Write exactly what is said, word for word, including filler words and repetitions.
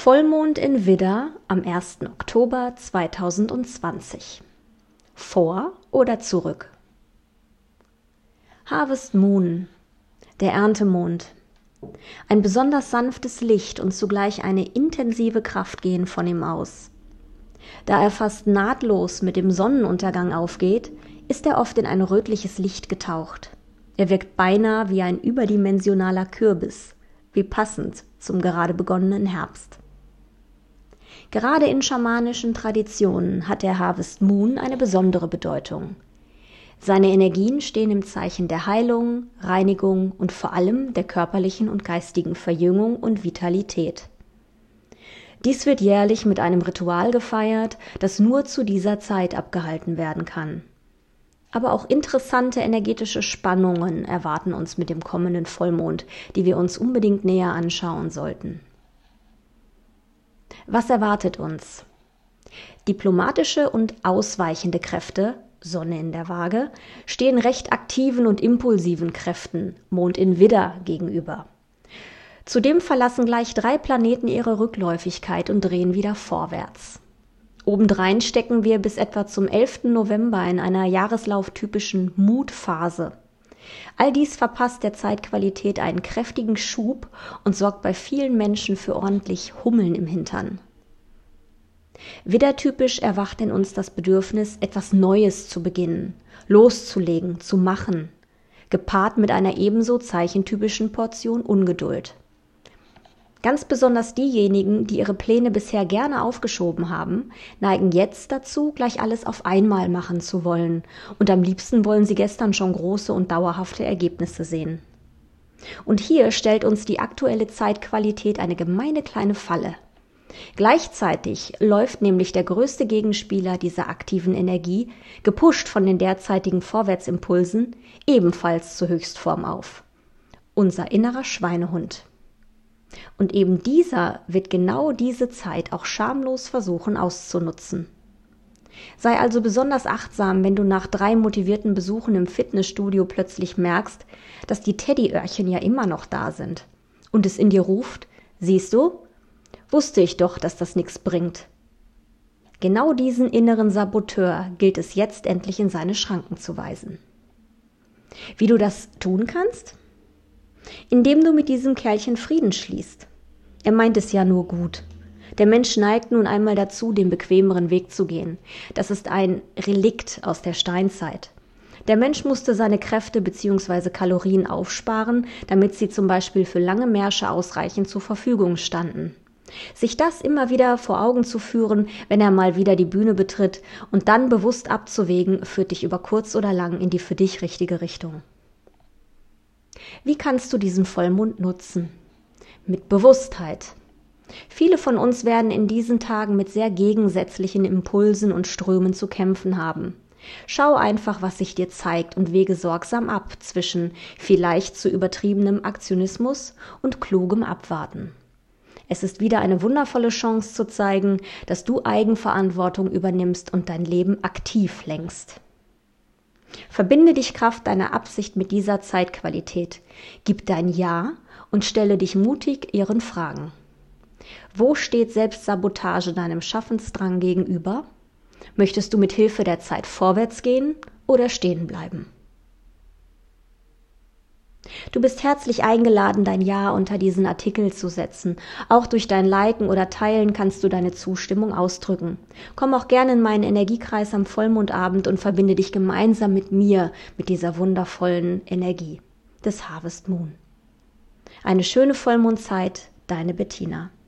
Vollmond in Widder am ersten Oktober zweitausendzwanzig. Vor oder zurück? Harvest Moon, der Erntemond. Ein besonders sanftes Licht und zugleich eine intensive Kraft gehen von ihm aus. Da er fast nahtlos mit dem Sonnenuntergang aufgeht, ist er oft in ein rötliches Licht getaucht. Er wirkt beinahe wie ein überdimensionaler Kürbis, wie passend zum gerade begonnenen Herbst. Gerade in schamanischen Traditionen hat der Harvest Moon eine besondere Bedeutung. Seine Energien stehen im Zeichen der Heilung, Reinigung und vor allem der körperlichen und geistigen Verjüngung und Vitalität. Dies wird jährlich mit einem Ritual gefeiert, das nur zu dieser Zeit abgehalten werden kann. Aber auch interessante energetische Spannungen erwarten uns mit dem kommenden Vollmond, die wir uns unbedingt näher anschauen sollten. Was erwartet uns? Diplomatische und ausweichende Kräfte, Sonne in der Waage, stehen recht aktiven und impulsiven Kräften, Mond in Widder, gegenüber. Zudem verlassen gleich drei Planeten ihre Rückläufigkeit und drehen wieder vorwärts. Obendrein stecken wir bis etwa zum elften November in einer jahreslauftypischen Mutphase. All dies verpasst der Zeitqualität einen kräftigen Schub und sorgt bei vielen Menschen für ordentlich Hummeln im Hintern. Widdertypisch erwacht in uns das Bedürfnis, etwas Neues zu beginnen, loszulegen, zu machen, gepaart mit einer ebenso zeichentypischen Portion Ungeduld. Ganz besonders diejenigen, die ihre Pläne bisher gerne aufgeschoben haben, neigen jetzt dazu, gleich alles auf einmal machen zu wollen. Und am liebsten wollen sie gestern schon große und dauerhafte Ergebnisse sehen. Und hier stellt uns die aktuelle Zeitqualität eine gemeine kleine Falle. Gleichzeitig läuft nämlich der größte Gegenspieler dieser aktiven Energie, gepusht von den derzeitigen Vorwärtsimpulsen, ebenfalls zur Höchstform auf. Unser innerer Schweinehund. Und eben dieser wird genau diese Zeit auch schamlos versuchen auszunutzen. Sei also besonders achtsam, wenn du nach drei motivierten Besuchen im Fitnessstudio plötzlich merkst, dass die Teddyöhrchen ja immer noch da sind und es in dir ruft: Siehst du, wusste ich doch, dass das nichts bringt. Genau diesen inneren Saboteur gilt es jetzt endlich in seine Schranken zu weisen. Wie du das tun kannst? Indem du mit diesem Kerlchen Frieden schließt. Er meint es ja nur gut. Der Mensch neigt nun einmal dazu, den bequemeren Weg zu gehen. Das ist ein Relikt aus der Steinzeit. Der Mensch musste seine Kräfte bzw. Kalorien aufsparen, damit sie zum Beispiel für lange Märsche ausreichend zur Verfügung standen. Sich das immer wieder vor Augen zu führen, wenn er mal wieder die Bühne betritt und dann bewusst abzuwägen, führt dich über kurz oder lang in die für dich richtige Richtung. Wie kannst du diesen Vollmond nutzen? Mit Bewusstheit. Viele von uns werden in diesen Tagen mit sehr gegensätzlichen Impulsen und Strömen zu kämpfen haben. Schau einfach, was sich dir zeigt und wäge sorgsam ab zwischen vielleicht zu übertriebenem Aktionismus und klugem Abwarten. Es ist wieder eine wundervolle Chance zu zeigen, dass du Eigenverantwortung übernimmst und dein Leben aktiv lenkst. Verbinde dich Kraft deiner Absicht mit dieser Zeitqualität. Gib dein Ja und stelle dich mutig ihren Fragen. Wo steht Selbstsabotage deinem Schaffensdrang gegenüber? Möchtest du mit Hilfe der Zeit vorwärts gehen oder stehen bleiben? Du bist herzlich eingeladen, dein Ja unter diesen Artikel zu setzen. Auch durch dein Liken oder Teilen kannst du deine Zustimmung ausdrücken. Komm auch gerne in meinen Energiekreis am Vollmondabend und verbinde dich gemeinsam mit mir mit dieser wundervollen Energie des Harvest Moon. Eine schöne Vollmondzeit, deine Bettina.